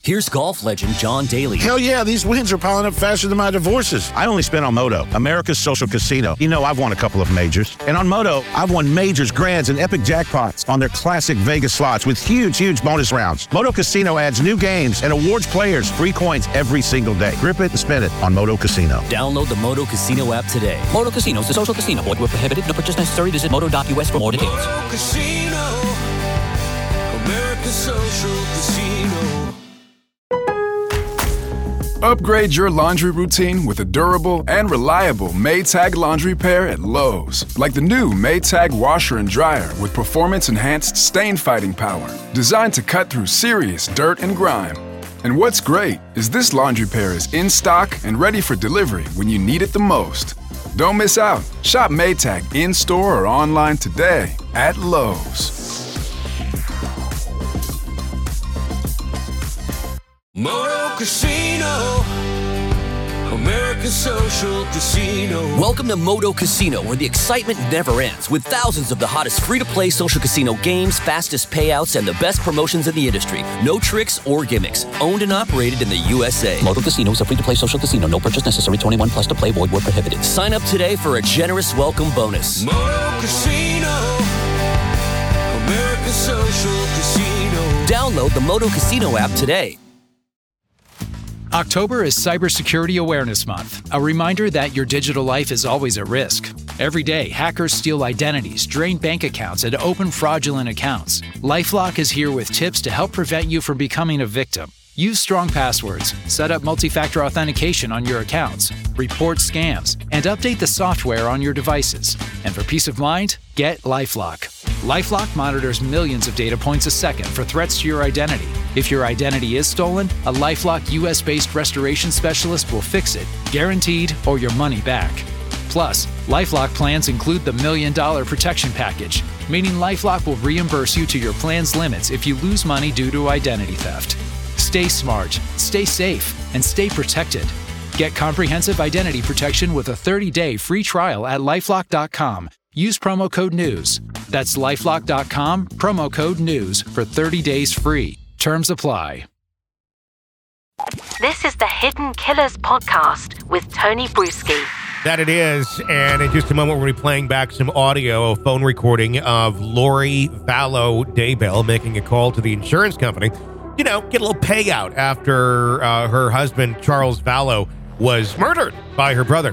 Here's golf legend John Daly. Hell yeah, these wins are piling up faster than my divorces. I only spent on Moto, America's social casino. You know, I've won a couple of majors. And on Moto, I've won majors, grands, and epic jackpots on their classic Vegas slots with huge bonus rounds. Moto Casino adds new games and awards players free coins every single day. Grip it and spin it on Moto Casino. Download the Moto Casino app today. Moto Casino is a social casino. Void where prohibited. No purchase necessary. Visit moto.us for more details. Moto Casino, America's social casino. Upgrade your laundry routine with a durable and reliable Maytag laundry pair at Lowe's. Like the new Maytag washer and dryer with performance-enhanced stain-fighting power. Designed to cut through serious dirt and grime. And what's great is this laundry pair is in stock and ready for delivery when you need it the most. Don't miss out. Shop Maytag in-store or online today at Lowe's. Moto Casino, America's social casino. Welcome to Moto Casino, where the excitement never ends, with thousands of the hottest free-to-play social casino games, fastest payouts, and the best promotions in the industry. No tricks or gimmicks. Owned and operated in the USA. Moto Casino is a free-to-play social casino. No purchase necessary. 21 plus to play. Void where prohibited. Sign up today for a generous welcome bonus. Moto Casino, America's social casino. Download the Moto Casino app today. October is Cybersecurity Awareness Month, a reminder that your digital life is always at risk. Every day, hackers steal identities, drain bank accounts, and open fraudulent accounts. LifeLock is here with tips to help prevent you from becoming a victim. Use strong passwords, set up multi-factor authentication on your accounts, report scams, and update the software on your devices. And for peace of mind, get LifeLock. LifeLock monitors millions of data points a second for threats to your identity. If your identity is stolen, a LifeLock US-based restoration specialist will fix it, guaranteed, or your money back. Plus, LifeLock plans include the $1 Million Protection Package, meaning LifeLock will reimburse you to your plan's limits if you lose money due to identity theft. Stay smart, stay safe, and stay protected. Get comprehensive identity protection with a 30-day free trial at LifeLock.com. Use promo code NEWS. That's LifeLock.com, promo code NEWS for 30 days free. Terms apply. This is the Hidden Killers podcast with Tony Bruschi. That it is, and in just a moment we're going to be playing back some audio, a phone recording of Lori Vallow Daybell making a call to the insurance company. You know, get a little payout after her husband, Charles Vallow, was murdered by her brother.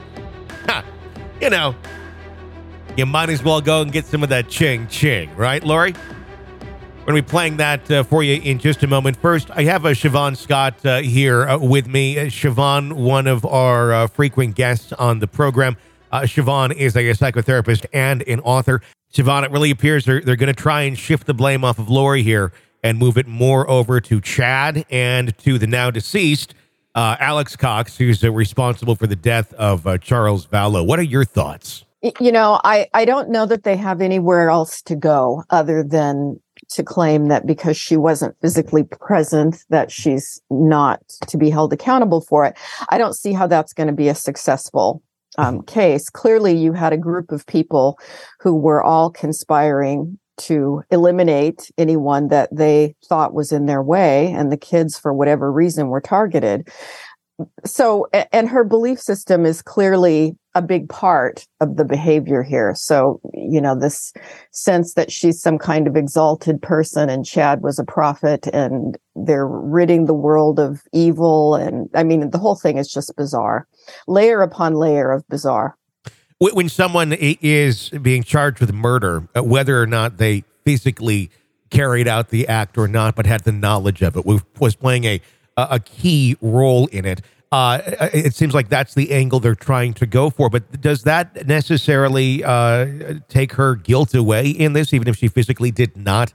You know, you might as well go and get some of that ching-ching, right, Lori? We're going to be playing that for you in just a moment. First, I have Siobhan Scott here with me. Siobhan, one of our frequent guests on the program. Siobhan is a psychotherapist and an author. Siobhan, it really appears they're going to try and shift the blame off of Lori here and move it more over to Chad and to the now deceased Alex Cox, who's responsible for the death of Charles Vallow. What are your thoughts? You know, I don't know that they have anywhere else to go other than to claim that because she wasn't physically present, that she's not to be held accountable for it. I don't see how that's going to be a successful case. Clearly, you had a group of people who were all conspiring to eliminate anyone that they thought was in their way, and the kids, for whatever reason, were targeted. So, and her belief system is clearly a big part of the behavior here. So, you know, this sense that she's some kind of exalted person and Chad was a prophet and they're ridding the world of evil. And I mean, the whole thing is just bizarre. Layer upon layer of bizarre. When someone is being charged with murder, whether or not they physically carried out the act or not, but had the knowledge of it, was playing a key role in it. It seems like that's the angle they're trying to go for. But does that necessarily take her guilt away in this, even if she physically did not,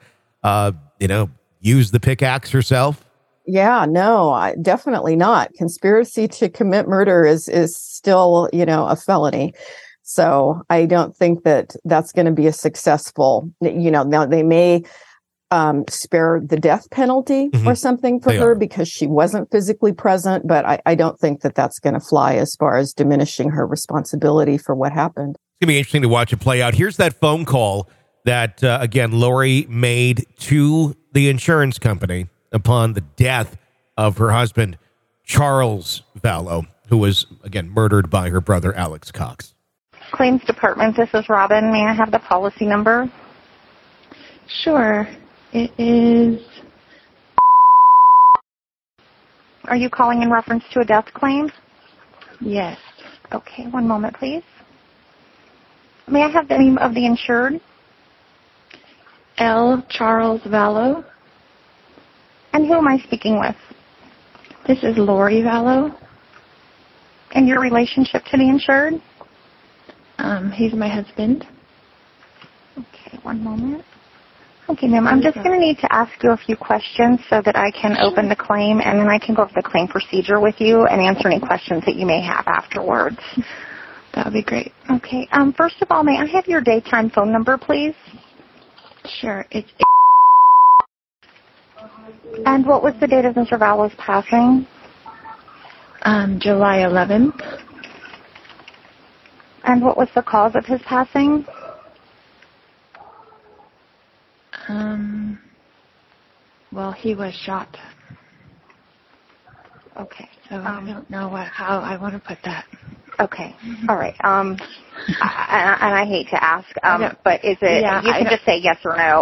use the pickaxe herself? Yeah, no, definitely not. Conspiracy to commit murder is still, a felony. So I don't think that that's going to be a successful, now they may spare the death penalty or something for her because she wasn't physically present. But I don't think that that's going to fly as far as diminishing her responsibility for what happened. It's going to be interesting to watch it play out. Here's that phone call that, again, Lori made to the insurance company upon the death of her husband, Charles Vallow, who was, again, murdered by her brother, Alex Cox. Claims Department, this is Robin. May I have the policy number? Sure. It is... Are you calling in reference to a death claim? Yes. Okay, one moment, please. May I have the name of the insured? L. Charles Vallow. And who am I speaking with? This is Lori Vallow. And your relationship to the insured? He's my husband. Okay, one moment. Okay, ma'am, I'm just going to need to ask you a few questions so that I can open the claim, and then I can go over the claim procedure with you and answer any questions that you may have afterwards. That would be great. Okay, first of all, may I have your daytime phone number, please? Sure, it's... And what was the date of Mr. Vallow's passing? July 11th. And what was the cause of his passing? Well, he was shot. Okay. So I don't know how I want to put that. Okay. All right. And I hate to ask, but is it? Yeah, you can just say yes or no.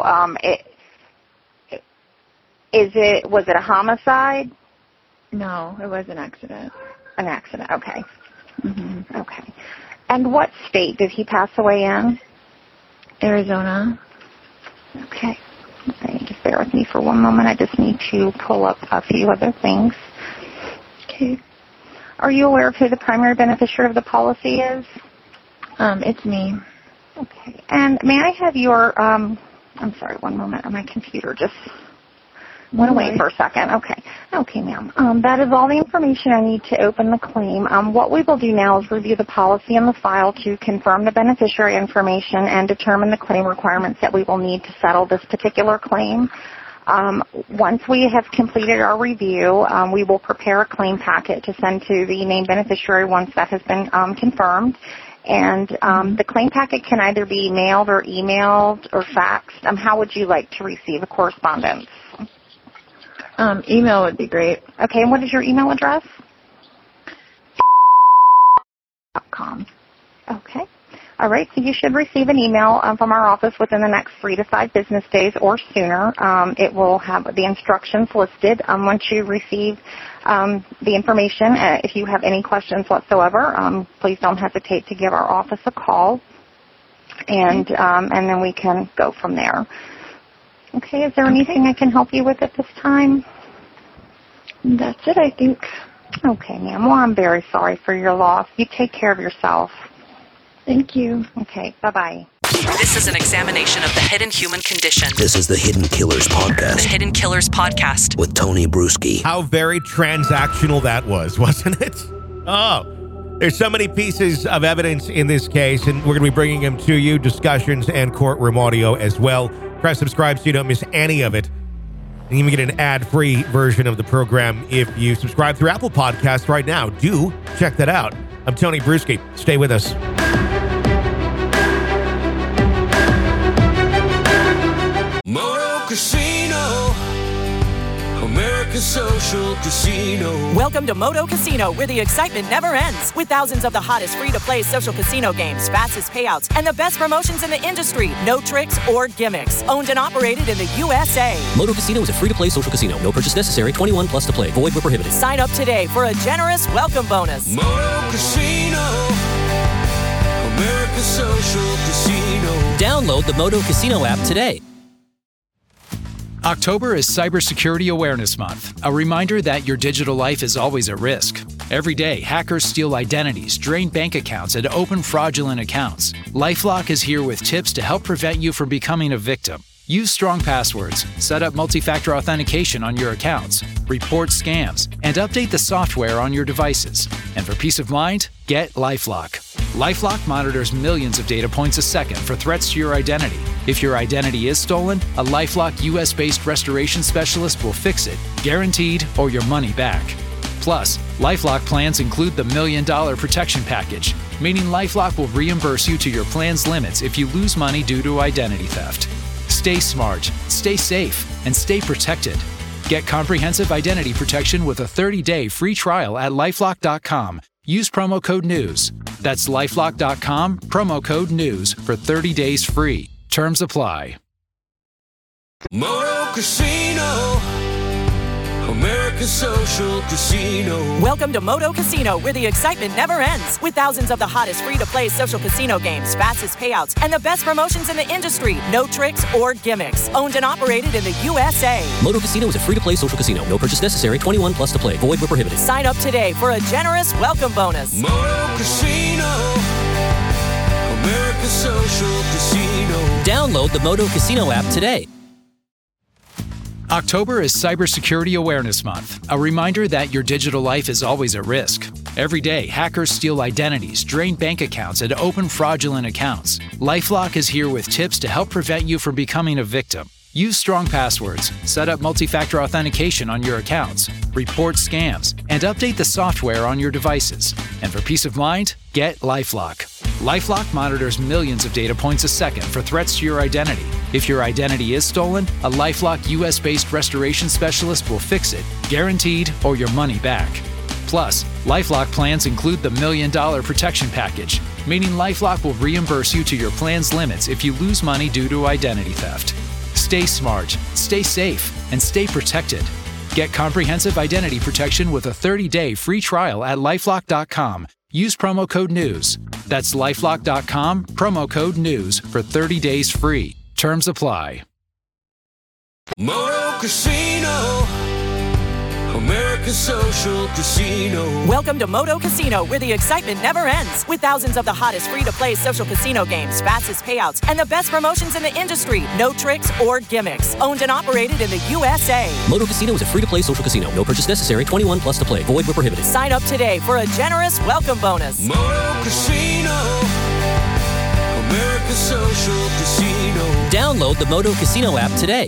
Was it a homicide? No, it was an accident. An accident. Okay. Mm-hmm. Okay. And what state did he pass away in? Arizona. Okay. All right, just bear with me for one moment. I just need to pull up a few other things. Okay. Are you aware of who the primary beneficiary of the policy is? It's me. Okay. And may I have your, I'm sorry, one moment. My computer just went away for a second. Okay. Okay, ma'am. That is all the information I need to open the claim. What we will do now is review the policy and the file to confirm the beneficiary information and determine the claim requirements that we will need to settle this particular claim. Once we have completed our review, we will prepare a claim packet to send to the named beneficiary once that has been confirmed. And the claim packet can either be mailed or emailed or faxed. How would you like to receive a correspondence? Email would be great. Okay, and what is your email address? .com. Okay. All right, so you should receive an email from our office within the next 3 to 5 business days or sooner. It will have the instructions listed. Once you receive the information, if you have any questions whatsoever, please don't hesitate to give our office a call, and then we can go from there. Okay, is there anything I can help you with at this time? That's it, I think. Okay, ma'am. Well, I'm very sorry for your loss. You take care of yourself. Thank you. Okay, bye-bye. This is an examination of the hidden human condition. This is the Hidden Killers Podcast. The Hidden Killers Podcast. With Tony Bruschi. How very transactional that was, wasn't it? Oh, there's so many pieces of evidence in this case, and we're going to be bringing them to you, discussions and courtroom audio as well. Press subscribe so you don't miss any of it. And you can get an ad-free version of the program if you subscribe through Apple Podcasts right now. Do check that out. I'm Tony Bruschi. Stay with us. Moto Casino, America's social casino. Welcome to Moto Casino, where the excitement never ends. With thousands of the hottest free-to-play social casino games, fastest payouts, and the best promotions in the industry. No tricks or gimmicks. Owned and operated in the USA. Moto Casino is a free-to-play social casino. No purchase necessary. 21 plus to play. Void where prohibited. Sign up today for a generous welcome bonus. Moto Casino, America's social casino. Download the Moto Casino app today. October is Cybersecurity Awareness Month, a reminder that your digital life is always at risk. Every day, hackers steal identities, drain bank accounts, and open fraudulent accounts. LifeLock is here with tips to help prevent you from becoming a victim. Use strong passwords, set up multi-factor authentication on your accounts, report scams, and update the software on your devices. And for peace of mind, get LifeLock. LifeLock monitors millions of data points a second for threats to your identity. If your identity is stolen, a LifeLock US-based restoration specialist will fix it, guaranteed, or your money back. Plus, LifeLock plans include the $1 Million Protection Package, meaning LifeLock will reimburse you to your plan's limits if you lose money due to identity theft. Stay smart, stay safe, and stay protected. Get comprehensive identity protection with a 30-day free trial at LifeLock.com. Use promo code NEWS. That's LifeLock.com, promo code NEWS for 30 days free. Terms apply. Moto Casino, America's Social Casino. Welcome to Moto Casino, where the excitement never ends. With thousands of the hottest free-to-play social casino games, fastest payouts, and the best promotions in the industry. No tricks or gimmicks. Owned and operated in the USA. Moto Casino is a free-to-play social casino. No purchase necessary. 21 plus to play. Void where prohibited. Sign up today for a generous welcome bonus. Moto Casino, America's Social Casino. Download the Moto Casino app today. October is Cybersecurity Awareness Month, a reminder that your digital life is always at risk. Every day, hackers steal identities, drain bank accounts, and open fraudulent accounts. LifeLock is here with tips to help prevent you from becoming a victim. Use strong passwords, set up multi-factor authentication on your accounts, report scams, and update the software on your devices. And for peace of mind, get LifeLock. LifeLock monitors millions of data points a second for threats to your identity. If your identity is stolen, a LifeLock US-based restoration specialist will fix it, guaranteed, or your money back. Plus, LifeLock plans include the $1 Million Protection Package, meaning LifeLock will reimburse you to your plan's limits if you lose money due to identity theft. Stay smart, stay safe, and stay protected. Get comprehensive identity protection with a 30-day free trial at LifeLock.com. Use promo code NEWS. That's LifeLock.com, promo code NEWS for 30 days free. Terms apply. Moto Casino, America's Social Casino. Welcome to Moto Casino, where the excitement never ends. With thousands of the hottest free-to-play social casino games, fastest payouts, and the best promotions in the industry. No tricks or gimmicks. Owned and operated in the USA. Moto Casino is a free-to-play social casino. No purchase necessary. 21 plus to play. Void where prohibited. Sign up today for a generous welcome bonus. Moto Casino, America's Social Casino. Download the Moto Casino app today.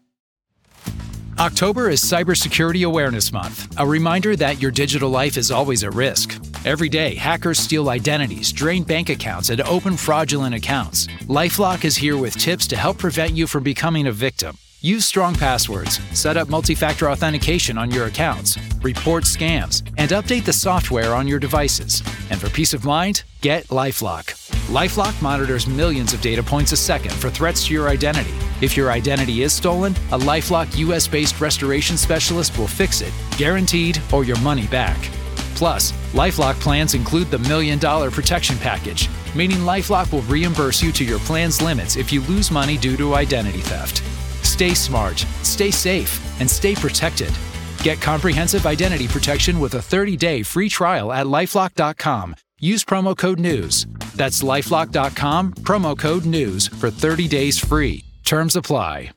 October is Cybersecurity Awareness Month, a reminder that your digital life is always at risk. Every day, hackers steal identities, drain bank accounts, and open fraudulent accounts. LifeLock is here with tips to help prevent you from becoming a victim. Use strong passwords, set up multi-factor authentication on your accounts, report scams, and update the software on your devices. And for peace of mind, get LifeLock. LifeLock monitors millions of data points a second for threats to your identity. If your identity is stolen, a LifeLock US-based restoration specialist will fix it, guaranteed, or your money back. Plus, LifeLock plans include the $1 Million Protection Package, meaning LifeLock will reimburse you to your plan's limits if you lose money due to identity theft. Stay smart, stay safe, and stay protected. Get comprehensive identity protection with a 30-day free trial at LifeLock.com. Use promo code NEWS. That's LifeLock.com, promo code NEWS for 30 days free. Terms apply.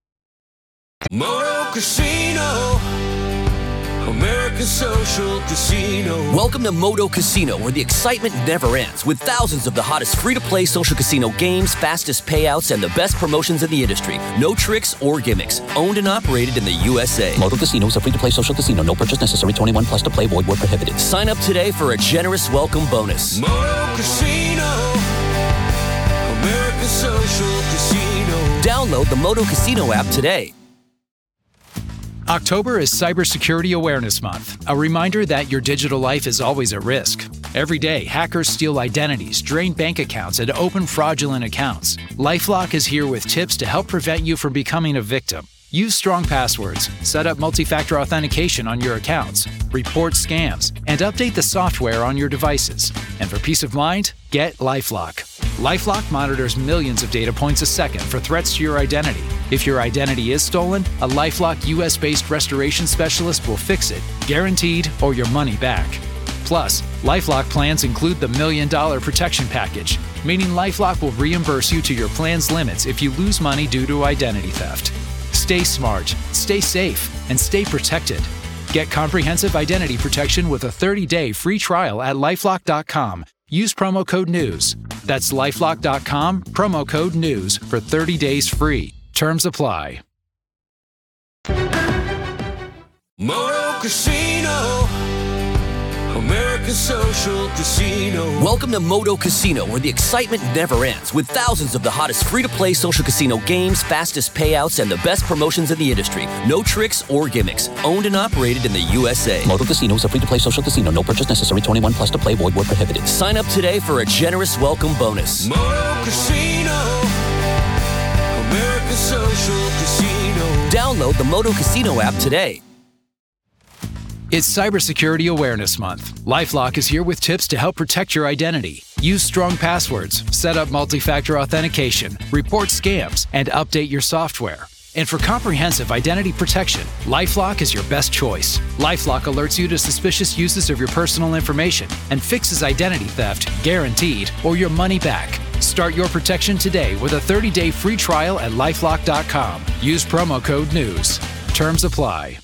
Moto Casino, America's Social Casino. Welcome to Moto Casino, where the excitement never ends. With thousands of the hottest free-to-play social casino games, fastest payouts, and the best promotions in the industry. No tricks or gimmicks. Owned and operated in the USA. Moto Casino is a free-to-play social casino. No purchase necessary. 21 plus to play. Void where prohibited. Sign up today for a generous welcome bonus. Moto Casino, America's Social Casino. Download the Moto Casino app today. October is Cybersecurity Awareness Month, a reminder that your digital life is always at risk. Every day, hackers steal identities, drain bank accounts, and open fraudulent accounts. LifeLock is here with tips to help prevent you from becoming a victim. Use strong passwords, set up multi-factor authentication on your accounts, report scams, and update the software on your devices. And for peace of mind, get LifeLock. LifeLock monitors millions of data points a second for threats to your identity. If your identity is stolen, a LifeLock US-based restoration specialist will fix it, guaranteed, or your money back. Plus, LifeLock plans include the $1 Million Protection Package, meaning LifeLock will reimburse you to your plan's limits if you lose money due to identity theft. Stay smart, stay safe, and stay protected. Get comprehensive identity protection with a 30-day free trial at LifeLock.com. Use promo code NEWS. That's LifeLock.com, promo code NEWS for 30 days free. Terms apply. Moto Casino, American Social Casino. Welcome to Moto Casino, where the excitement never ends, with thousands of the hottest free-to-play social casino games, fastest payouts, and the best promotions in the industry. No tricks or gimmicks. Owned and operated in the USA. Moto Casino is a free-to-play social casino. No purchase necessary. 21 plus to play. Void where prohibited. Sign up today for a generous welcome bonus. Moto Casino. American Social Casino. Download the Moto Casino app today. It's Cybersecurity Awareness Month. LifeLock is here with tips to help protect your identity. Use strong passwords, set up multi-factor authentication, report scams, and update your software. And for comprehensive identity protection, LifeLock is your best choice. LifeLock alerts you to suspicious uses of your personal information and fixes identity theft, guaranteed, or your money back. Start your protection today with a 30-day free trial at LifeLock.com. Use promo code NEWS. Terms apply.